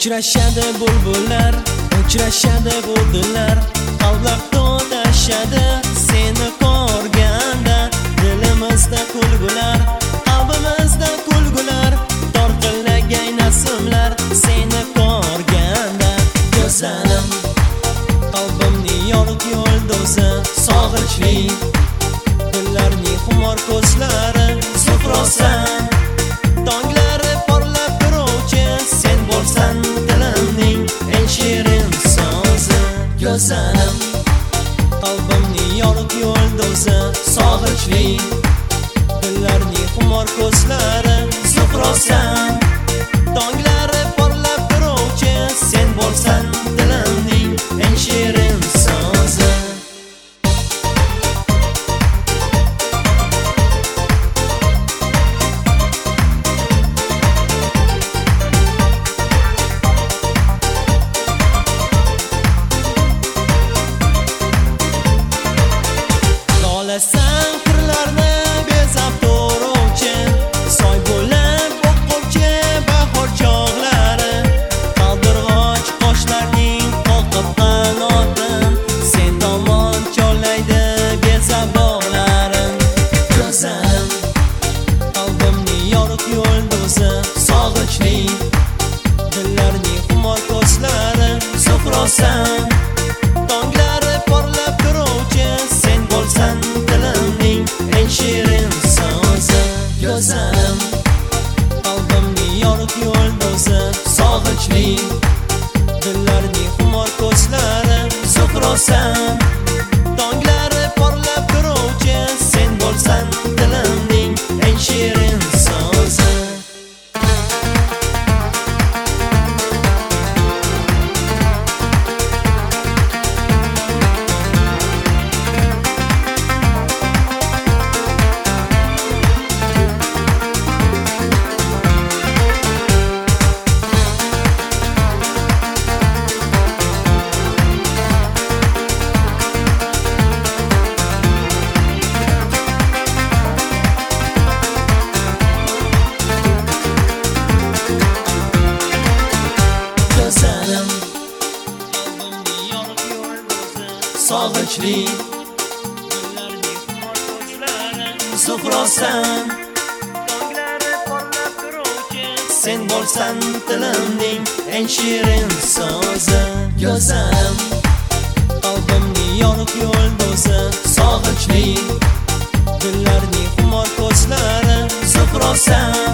Uchrashadi bulbullar, uchrashadi bulbullar, qalblar to'lashadi seni ko'rganda. Dilimizda kulgular, qalbimizda kulgular, tortillagay nasimlar seni ko'rganda. Go'zalim, qalbimning yorug' yulduzi, sog'inchli dillarning xumor ko'zlari, sufrosan. Tonglari porlab turuvchi sen bo'lsan, dilimning eng shirin so'zi. Go'zalim, qalbimning yorug' yulduzi, sog'inchli dillarning xumor ko'zlari, sufrosan. Tonglari porlab turuvchi sen bo'lsan, dilimning eng shirin so'zi. Sen qirlarni bezab turuvchi, soy bo'lib oquvchi bahor chog'lari, qaldirg'och qoshlarning qoqib qanotin sen tomon chorlaydi bezab bog'larim. Go'zalim, qalbimning yorug' yulduzi, sog'inchli dillarning xumor ko'zlari, sufrosan. Tonglari porlab turuvchi sen bo'lsan, dilimning eng shirin so'zi. Go'zalim, qalbimning yorug' yulduzi, sog'inchli dillarning xumor ko'zlari, sufrosan. Tonglari porlab turuvchi sen bo'lsan, dilimning eng shirin so'zi. Sog'inchli dillarning xumor ko'zlari, sufrosan. Tonglari porlab turuvchi sen bo'lsan, dilimning eng shirin so'zi. Go'zalim, qalbimning yorug' yulduzi, sog'inchli dillarning xumor ko'zlari, sufrosan.